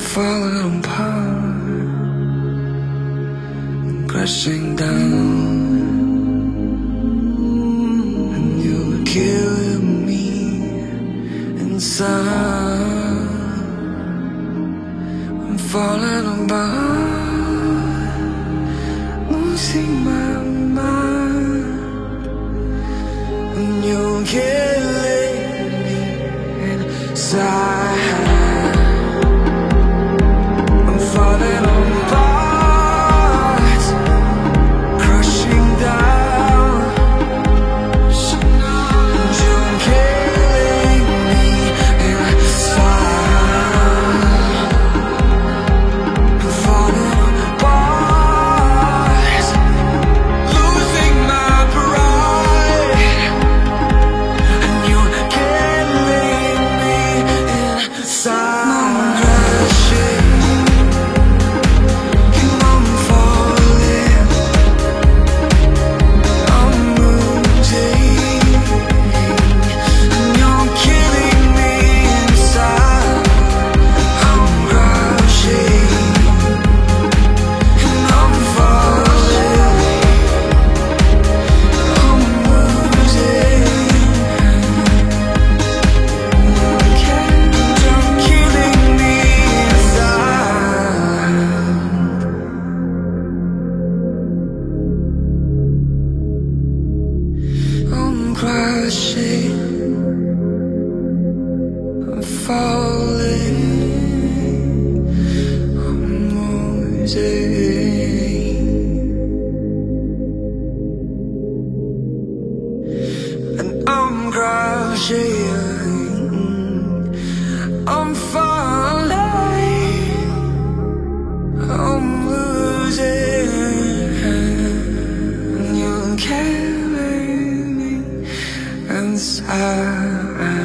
falling apart, crashing down, and you were killing me inside. I'm falling apart, losing my mind, and you're killing me inside. I'm falling apart, crushing down, and you're killing me inside. I'm falling apart, losing my pride, and you're killing me inside. Crashing, I'm falling, I'm losing, and I'm crashing, I'm falling, I'm losing, and you can't inside.